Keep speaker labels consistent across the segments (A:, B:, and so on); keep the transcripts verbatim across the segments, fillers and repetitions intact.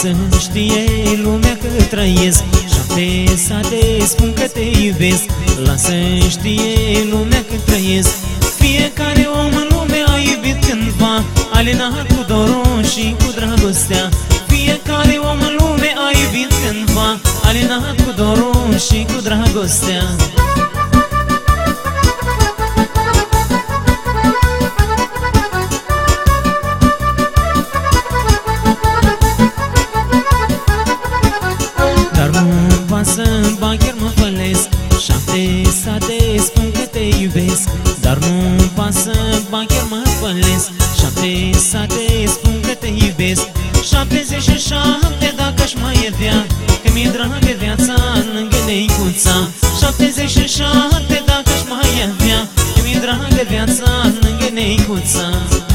A: să știe lumea că trăiesc, șapte sate spun că te iubesc. Lasă știe lumea că trăiesc. Fiecare om în lume a iubit cândva, alinat cu dorul și cu dragostea. Fiecare om în lume a iubit cândva, alinat cu dorul și cu dragostea. Dar nu-mi pasă, ba chiar mă fălesc, șapte sate spun că te iubesc. Dar nu-mi pasă, ba chiar mă fălesc, șapte sate spun că te iubesc. Șaptezeci și șapte dacă aș mai avea, că mi-e dragă viața lângă neicuța. Șaptezeci și șapte dacă aș mai avea, că mi-e dragă viața lângă neicuța.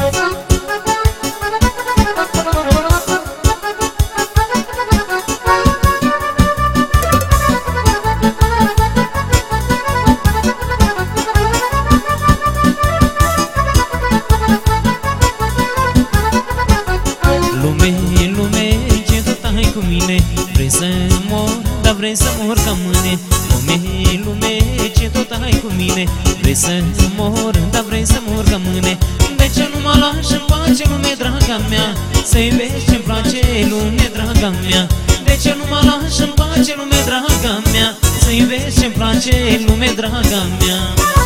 A: Lume, lume, ce tot ai cu mine, vrei să mor, dar vrei să mor ca mâine. Lume, lume, ce tot ai cu mine, vrei să mor, dar vrei să mor ca mâine. De ce nu mă lași în pace, lume, draga mea, să iubești ce-mi place, lume, draga mea. De ce nu mă lași în pace, lume, draga mea, să iubești ce-mi place, lume, draga mea.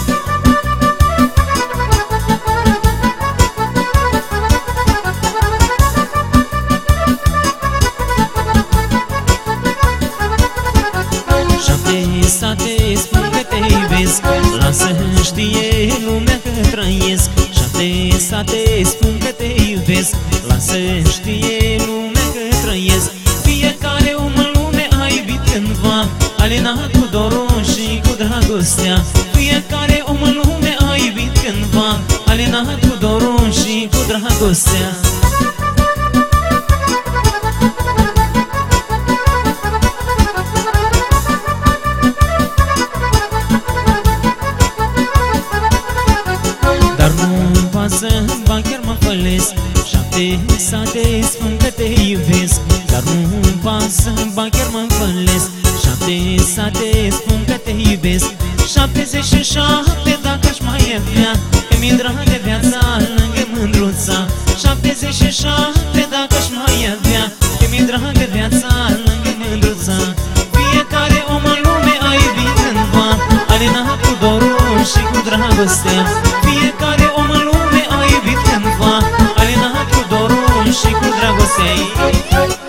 A: Sate spun că te iubesc, lasă știe lumea că trăiesc. Șapte sate spun că te iubesc, lasă știe lumea că trăiesc. Fiecare om în lume a iubit cândva, alinat cu dorul și cu dragostea. Fiecare om în lume a iubit cândva, alinat cu dorul și cu dragostea. Ba chiar mă fălesc, șapte sate spun că te iubesc. Dar nu-mi pasă, ba chiar mă fălesc, șapte sate spun că te iubesc. Șaptezeci și șapte dacă aș mai avea, că mi-e dragă viața lângă mândruța. Șaptezeci și șapte dacă aș mai avea, că mi-e dragă viața lângă mândruța. Fiecare om în lume a iubit cândva, alinat cu dorul și cu dragostea. Fiecare om în lume a iubit cândva, alinat cu dorul și cu dragostea.